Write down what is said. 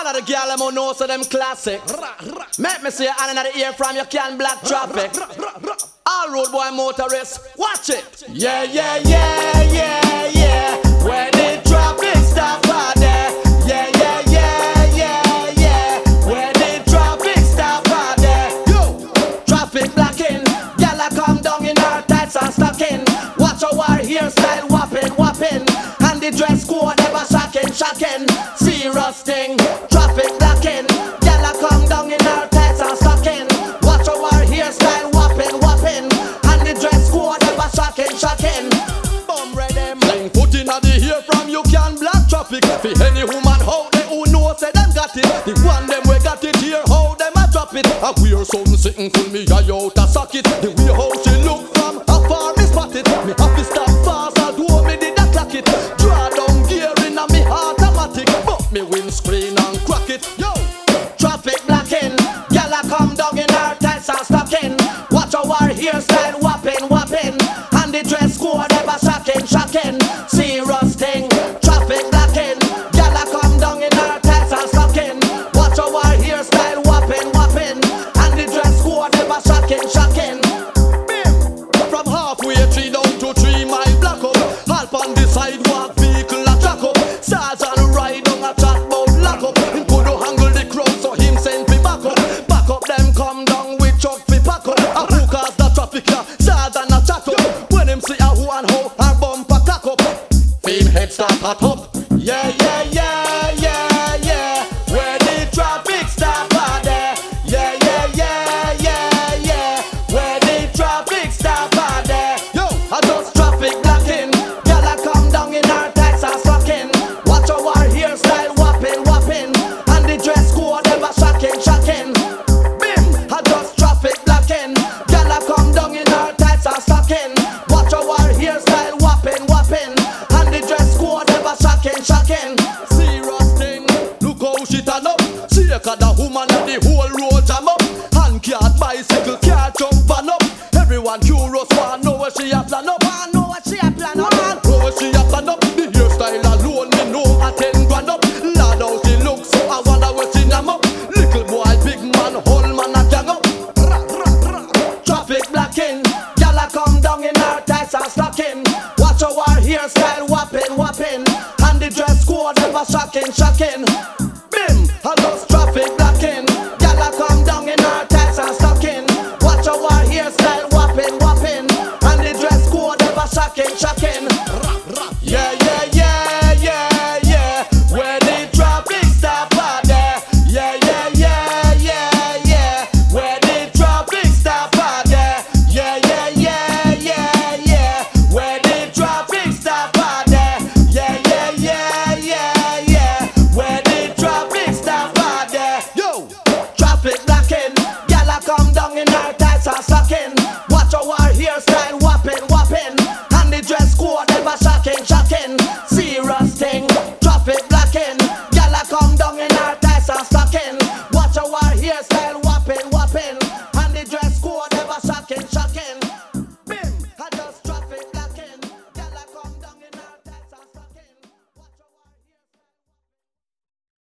All of the gyal them who know so them classic. Make me see all in the ear from you can black traffic. All road boy motorists, watch it. Yeah, yeah, yeah, yeah, yeah. Where the traffic stop out there. Yeah, yeah, yeah, yeah, yeah. Where the traffic stop out there. Yo, traffic blocking. Gyal a come down in her tights and stocking. Watch our hairstyle whopping, whopping. And the dress code ever shocking, shocking. Serious thing. Traffic blocking. Gyal a come down in her tights and stocking. Watch our hairstyle whopping, whopping. And the dress code ever shocking, shocking. Bum ready. Fling foot in the ear from you can block traffic. For any woman out there who knows say them got it. The one them we got it here, how them a drop it. A weird something sitting full me eye out a socket. The way how she look from afar me spot it. Me have to stop fast although me did a clock it. Draw down gear in a me automatic. But me windscreen and crack it. Yo, traffic blocking. Gyal a come down in her tights and stocking. Watch our hairstyle whopping, whopping. And the dress code ever shocking, shocking. Serious thing. Traffic blocking. Gyal a come down in her tights and stocking. Watch our hairstyle whopping, whopping. And the dress code ever shocking, shocking. From halfway tree down to 3 mile block up. Half on the sidewalk, vehicle a track up. Stars and ride on a chat bout lock up. Him could angle the crowd so him send me back up. Back up them come down with truck fi pack up. A who cause the traffic ya, stars and a chat up. When him see a who and how, her bumper cock up. Fame head start hot up. Yeah, yeah, yeah, yeah, yeah. Where the traffic stop out there. Yeah, yeah, yeah, yeah, yeah. Where the traffic stop out there. Yo, I just traffic blocking. Gyal a come down in her tights and stocking. Watch our hairstyle whopping, whopping. And the dress code ever shocking, shocking. Bim, I just traffic blocking. Gyal a come down in her tights and stocking. Watch our hairstyle whopping, whopping. And the dress code ever shocking, shocking. Serious thing. Look how she turn up. Shake at the woman and the whole road jam up. Hand cart, bicycle, car jump van up. Everyone curious want know where she a plan up. Want know what she a plan up. Know where she a plan up. The hairstyle alone me know a 10 grand up. Lad how she look so I wonder where she nam up. Little boy, big man, whole man a gang up. Traffic blocking. Gyal a come down in her tights and stocking. Watch our hairstyle whopping, whopping. And the dress code ever shocking, shocking. Bim, I lost traffic blocking.